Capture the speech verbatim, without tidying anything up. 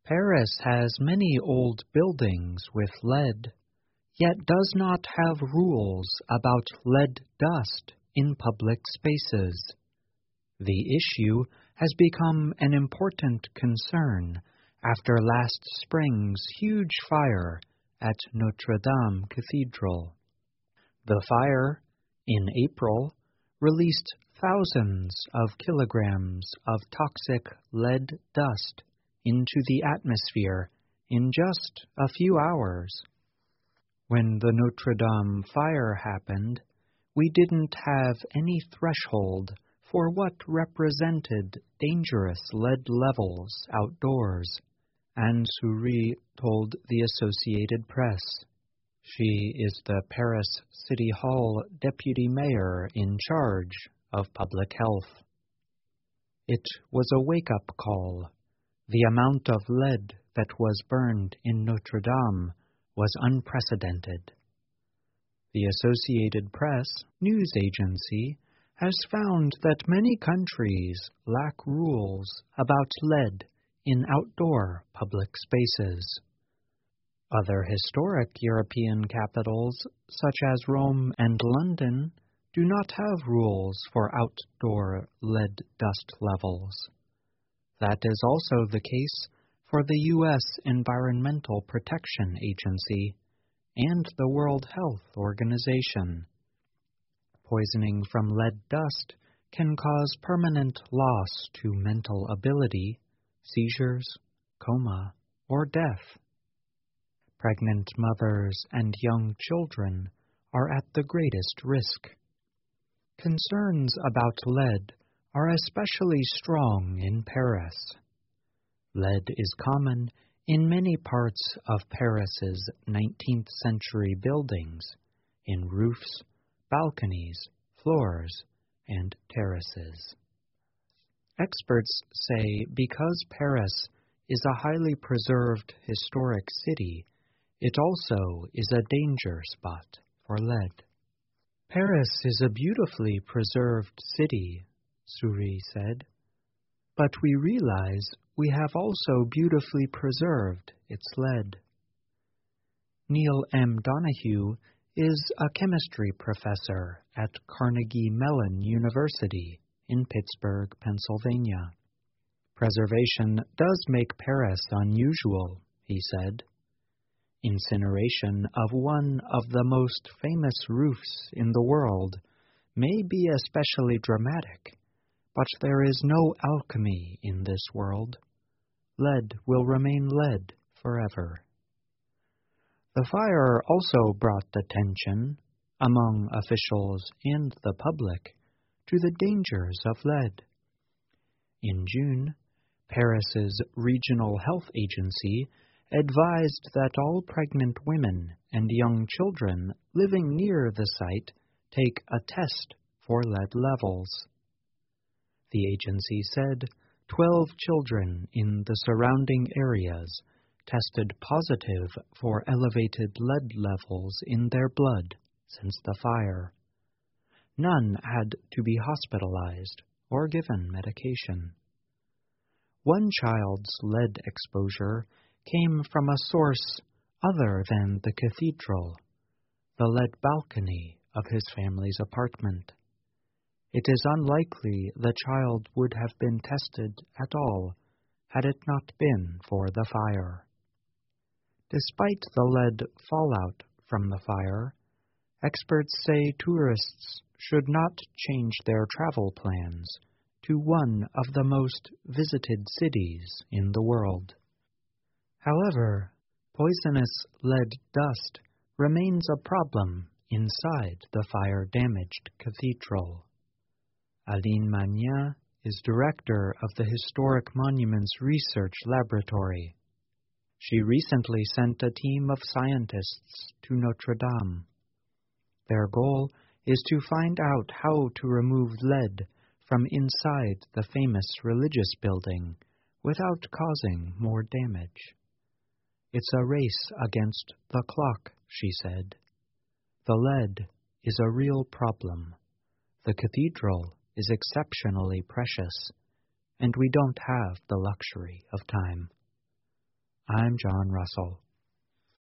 Paris has many old buildings with lead, yet does not have rules about lead dust in public spaces. The issue has become an important concern after last spring's huge fire at Notre Dame Cathedral. The fire, in April, released thousands of kilograms of toxic lead dust into the atmosphere in just a few hours. When the Notre Dame fire happened, we didn't have any threshold for what represented dangerous lead levels outdoors, Anne Soury told the Associated Press. She is the Paris City Hall deputy mayor in charge of public health. It was a wake-up call. The amount of lead that was burned in Notre Dame was unprecedented. The Associated Press news agency has found that many countries lack rules about lead in outdoor public spaces. Other historic European capitals, such as Rome and London, do not have rules for outdoor lead dust levels. That is also the case for the U S Environmental Protection Agency and the World Health Organization. Poisoning from lead dust can cause permanent loss to mental ability, seizures, coma, or death. Pregnant mothers and young children are at the greatest risk. Concerns about lead are especially strong in Paris. Lead is common in many parts of Paris's nineteenth century buildings, in roofs, balconies, floors, and terraces. Experts say because Paris is a highly preserved historic city, it also is a danger spot for lead. Paris is a beautifully preserved city, Soury said, but we realize we have also beautifully preserved its lead. Neil M. Donahue is a chemistry professor at Carnegie Mellon University in Pittsburgh, Pennsylvania. Preservation does make Paris unusual, he said. Incineration of one of the most famous roofs in the world may be especially dramatic, but there is no alchemy in this world. Lead will remain lead forever. The fire also brought attention, among officials and the public, to the dangers of lead. In June, Paris's regional health agency advised that all pregnant women and young children living near the site take a test for lead levels. The agency said twelve children in the surrounding areas tested positive for elevated lead levels in their blood since the fire. None had to be hospitalized or given medication. One child's lead exposure came from a source other than the cathedral, the lead balcony of his family's apartment. It is unlikely the child would have been tested at all had it not been for the fire. Despite the lead fallout from the fire, experts say tourists should not change their travel plans to one of the most visited cities in the world. However, poisonous lead dust remains a problem inside the fire-damaged cathedral. Aline Magnin is director of the Historic Monuments Research Laboratory. She recently sent a team of scientists to Notre Dame. Their goal is to find out how to remove lead from inside the famous religious building without causing more damage. It's a race against the clock, she said. The lead is a real problem. The cathedral is exceptionally precious, and we don't have the luxury of time. I'm John Russell.